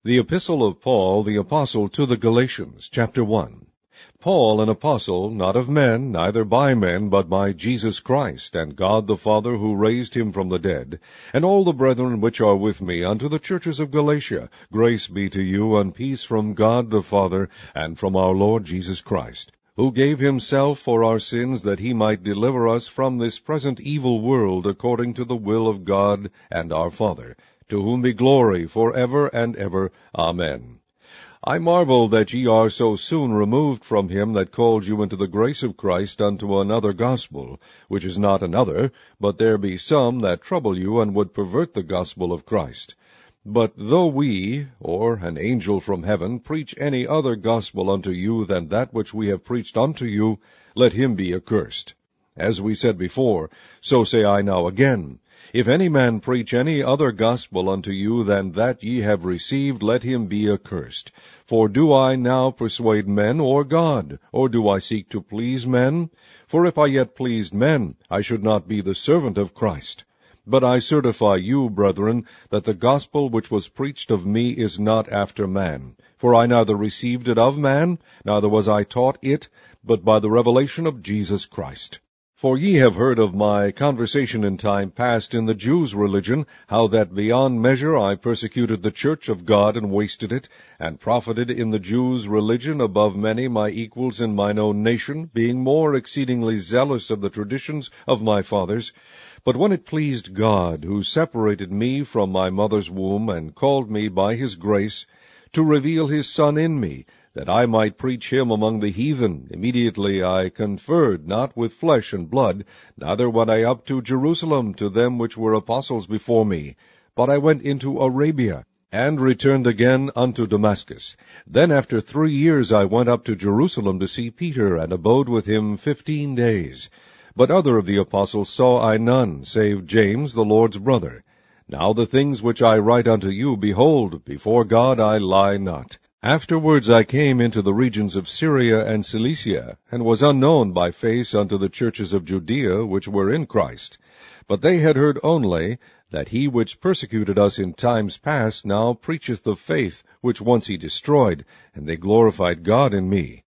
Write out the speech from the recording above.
The Epistle of Paul the Apostle to the Galatians, chapter 1. Paul, an apostle, not of men, neither by men, but by Jesus Christ, and God the Father who raised him from the dead, and all the brethren which are with me, unto the churches of Galatia, grace be to you, and peace from God the Father, and from our Lord Jesus Christ, who gave himself for our sins, that he might deliver us from this present evil world, according to the will of God and our Father, to whom be glory for ever and ever. Amen. I marvel that ye are so soon removed from him that called you into the grace of Christ unto another gospel, which is not another, but there be some that trouble you, and would pervert the gospel of Christ. But though we, or an angel from heaven, preach any other gospel unto you than that which we have preached unto you, let him be accursed. As we said before, so say I now again, if any man preach any other gospel unto you than that ye have received, let him be accursed. For do I now persuade men, or God? Or do I seek to please men? For if I yet pleased men, I should not be the servant of Christ. But I certify you, brethren, that the gospel which was preached of me is not after man. For I neither received it of man, neither was I taught it, but by the revelation of Jesus Christ. For ye have heard of my conversation in time past in the Jews' religion, how that beyond measure I persecuted the church of God, and wasted it, and profited in the Jews' religion above many my equals in mine own nation, being more exceedingly zealous of the traditions of my fathers. But when it pleased God, who separated me from my mother's womb, and called me by his grace, to reveal his Son in me, that I might preach him among the heathen, immediately I conferred not with flesh and blood, neither went I up to Jerusalem to them which were apostles before me, but I went into Arabia, and returned again unto Damascus. Then after 3 years I went up to Jerusalem to see Peter, and abode with him 15 days. But other of the apostles saw I none, save James the Lord's brother. Now the things which I write unto you, behold, before God I lie not. Afterwards I came into the regions of Syria and Cilicia, and was unknown by face unto the churches of Judea which were in Christ. But they had heard only that he which persecuted us in times past now preacheth the faith which once he destroyed, and they glorified God in me.